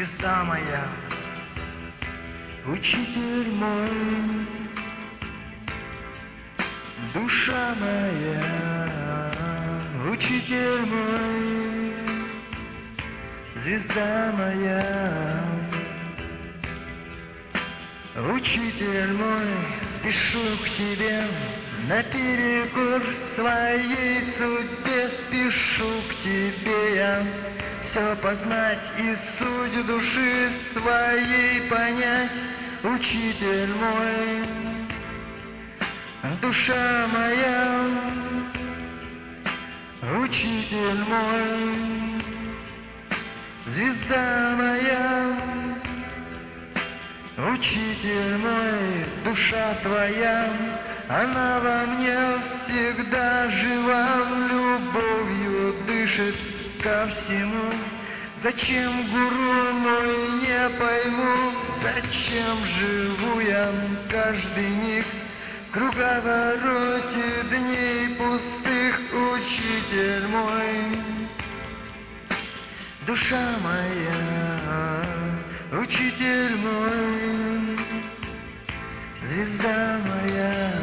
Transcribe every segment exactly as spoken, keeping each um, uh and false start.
звезда моя, учитель мой, душа моя, учитель мой, звезда моя, учитель мой, спешу к тебе, наперекор своей судьбе спешу к тебе я, все познать и суть души своей понять, учитель мой, душа моя, учитель мой, звезда моя, учитель мой, душа твоя, она во мне всегда жива, любовью дышит ко всему. Зачем, гуру мой, не пойму, зачем живу я каждый миг в круговороте дней пустых, учитель мой, душа моя, учитель мой, звезда моя.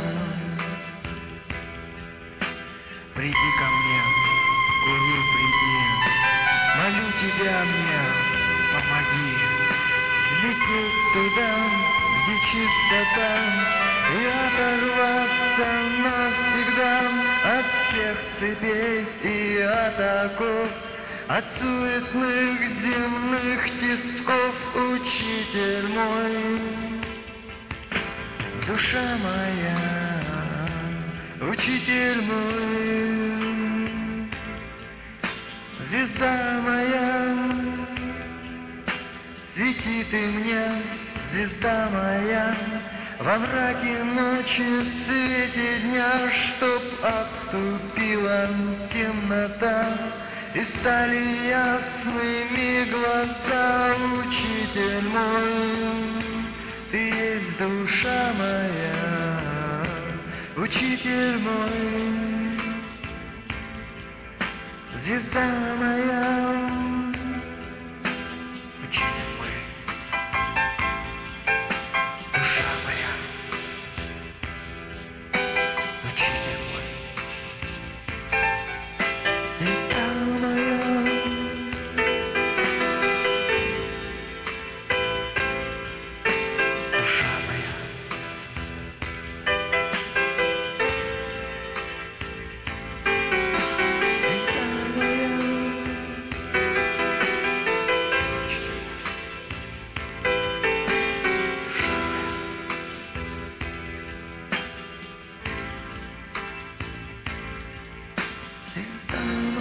Приди ко мне, гуру, приди, молю тебя мне, помоги взлететь туда, где чистота, и оторваться навсегда от всех цепей и от оков, от суетных земных тисков, учитель мой, душа моя, учитель мой, звезда моя, свети ты мне, звезда моя, во мраке ночи, в свете дня, чтоб отступила темнота и стали ясными глаза, учитель мой, ты есть душа моя, учитель мой, звезда моя, учитель мой, душа моя, учитель мой, звезда моя, душа моя. Oh